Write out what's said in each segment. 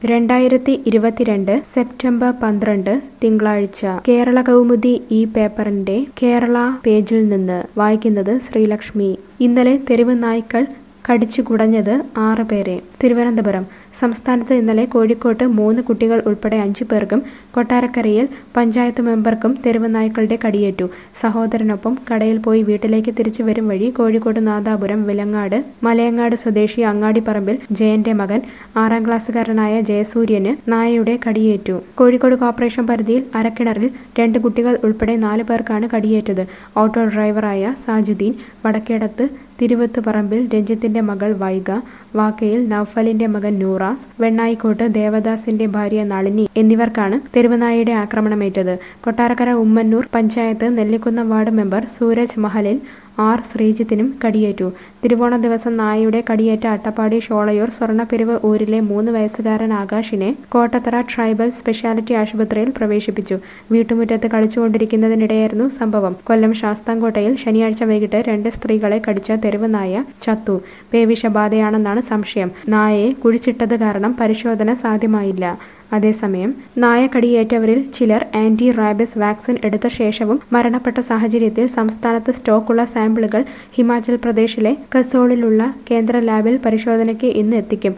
2022 September 12 തിങ്കളാഴ്ച കേരള കൗമുദി ഈ പേപ്പറിന്റെ കേരള പേജിൽ നിന്ന് വായിക്കുന്നത് ശ്രീലക്ഷ്മി. ഇന്നലെ തെരുവ് നായ്ക്കൾ കടിച്ചു കുടഞ്ഞത് 6 പേരെ. തിരുവനന്തപുരം സംസ്ഥാനത്ത് ഇന്നലെ കോഴിക്കോട്ട് 3 കുട്ടികൾ ഉൾപ്പെടെ 5 പേർക്കും കൊട്ടാരക്കരയിൽ പഞ്ചായത്ത് മെമ്പർക്കും തെരുവ് നായ്ക്കളുടെ കടിയേറ്റു. സഹോദരനൊപ്പം കടയിൽ പോയി വീട്ടിലേക്ക് തിരിച്ചു വരും വഴി കോഴിക്കോട് നാദാപുരം വിലങ്ങാട് മലയങ്ങാട് സ്വദേശി അങ്ങാടിപ്പറമ്പിൽ ജയന്റെ മകൻ 6ാം ക്ലാസ്സുകാരനായ ജയസൂര്യന് നായയുടെ കടിയേറ്റു. കോഴിക്കോട് കോർപ്പറേഷൻ പരിധിയിൽ അരക്കിണറിൽ 2 കുട്ടികൾ ഉൾപ്പെടെ 4 പേർക്കാണ് കടിയേറ്റത്. ഓട്ടോ ഡ്രൈവറായ സാജുദ്ദീൻ, വടക്കേടത്ത് തിരുവത്ത് പറമ്പിൽ രഞ്ജിത്തിന്റെ മകൾ വൈഗ, വാക്കയിൽ നൌഫലിന്റെ മകൻ നൂറാസ്, വെണ്ണായിക്കോട്ട് ദേവദാസിന്റെ ഭാര്യ നളിനി എന്നിവർക്കാണ് തെരുവുനായയുടെ ആക്രമണമേറ്റത്. കൊട്ടാരക്കര ഉമ്മന്നൂർ പഞ്ചായത്ത് നെല്ലിക്കുന്നം വാർഡ് മെമ്പർ സൂരജ് മഹലിൽ ആർ ശ്രീജിത്തിനും കടിയേറ്റു. തിരുവോണ ദിവസം നായയുടെ കടിയേറ്റ അട്ടപ്പാടി ഷോളയൂർ സ്വർണ്ണപ്പെരുവ് ഊരിലെ 3 വയസ്സുകാരൻ ആകാശിനെ കോട്ടത്തറ ട്രൈബൽ സ്പെഷ്യാലിറ്റി ആശുപത്രിയിൽ പ്രവേശിപ്പിച്ചു. വീട്ടുമുറ്റത്ത് കളിച്ചുകൊണ്ടിരിക്കുന്നതിനിടെയായിരുന്നു സംഭവം. കൊല്ലം ശാസ്താംകോട്ടയിൽ ശനിയാഴ്ച വൈകിട്ട് 2 സ്ത്രീകളെ കടിച്ച തെരുവ് നായ ചത്തു. പേവിഷബാധയാണെന്നാണ് സംശയം. നായയെ കുഴിച്ചിട്ടത് കാരണം പരിശോധന സാധ്യമായില്ല. അതേസമയം നായ കടിയേറ്റവരിൽ ചിലർ ആന്റി റാബിസ് വാക്സിൻ എടുത്ത ശേഷവും മരണപ്പെട്ട സാഹചര്യത്തിൽ സംസ്ഥാനത്ത് സ്റ്റോക്കുള്ള സാമ്പിളുകൾ ഹിമാചൽ പ്രദേശിലെ കസോളിലുള്ള കേന്ദ്ര ലാബിൽ പരിശോധനയ്ക്ക് ഇന്ന് എത്തിക്കും.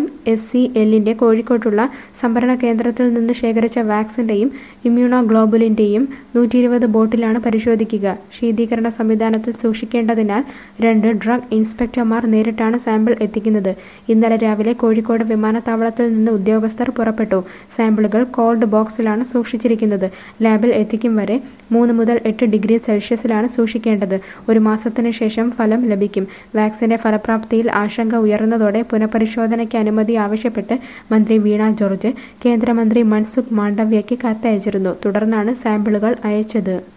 KMSCLന്റെ കോഴിക്കോട്ടുള്ള സംഭരണ കേന്ദ്രത്തിൽ നിന്ന് ശേഖരിച്ച വാക്സിന്റെയും ഇമ്മ്യൂണോഗ്ലോബുലിന്റെയും 120 ബോട്ടിലാണ് പരിശോധിക്കുക. ശീതീകരണ സംവിധാനത്തിൽ സൂക്ഷിക്കേണ്ടതിനാൽ 2 ഡ്രഗ് ഇൻസ്പെക്ടർമാർ നേരിട്ടാണ് സാമ്പിൾ എത്തിക്കുന്നത്. ഇന്നലെ രാവിലെ കോഴിക്കോട് വിമാനത്താവളത്തിൽ നിന്ന് ഉദ്യോഗസ്ഥർ പുറപ്പെട്ടു. സാമ്പിളുകൾ കോൾഡ് ബോക്സിലാണ് സൂക്ഷിച്ചിരിക്കുന്നത്. ലാബിൽ എത്തിക്കും വരെ 3 മുതൽ 8 ഡിഗ്രി സെൽഷ്യസിലാണ് സൂക്ഷിക്കേണ്ടത്. 1 മാസത്തിന് ശേഷം ഫലം ലഭിക്കും. വാക്സിന്റെ ഫലപ്രാപ്തിയിൽ ആശങ്ക ഉയർന്നതോടെ പുനഃപരിശോധനയ്ക്ക് അനുമതി ആവശ്യപ്പെട്ട് മന്ത്രി വീണ ജോർജ് കേന്ദ്രമന്ത്രി മൻസുഖ് മാണ്ഡവ്യയ്ക്ക് കത്തയച്ചിരുന്നു. തുടർന്നാണ് സാമ്പിളുകൾ അയച്ചത്.